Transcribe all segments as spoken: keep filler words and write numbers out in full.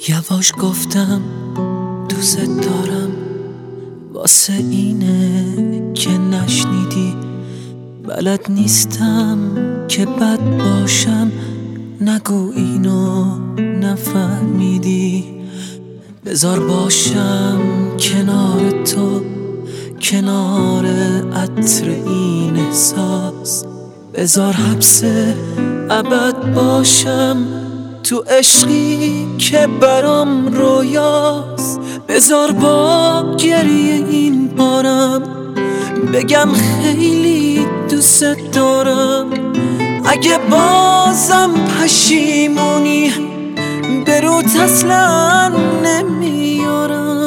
یواش گفتم دوست دارم، واسه اینه که نشنیدی. بلد نیستم که بد باشم، نگو اینو نفهمیدی. بذار باشم کنار تو، کنار عطر این احساس. بذار حبس ابد باشم تو عشقی که برام رویاست. بذار با گریه این بارم بگم خیلی دوست دارم. اگه بازم پشیمونی به روت اصلا نمیارم.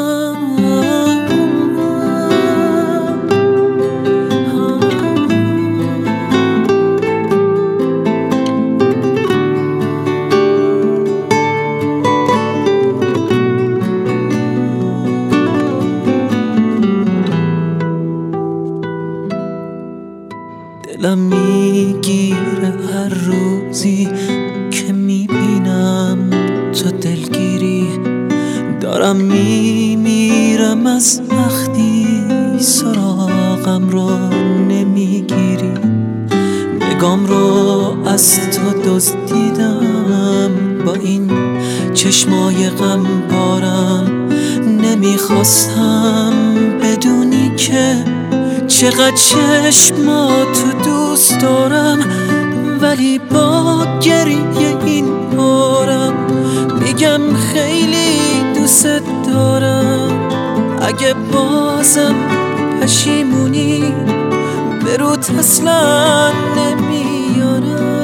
دلم میگیره هر روزی که میبینم تو دلگیری. دارم میمیرم از وقتی سراغم رو نمیگیری. نگام رو از تو دزدیدم با این چشمای غم بارم. نمیخواستم بدونی که چقدر چشماتو دوست دارم، ولی با گریه این بارم میگم خیلی دوست دارم. اگه بازم پشیمونی به روت اصلا نمیارم.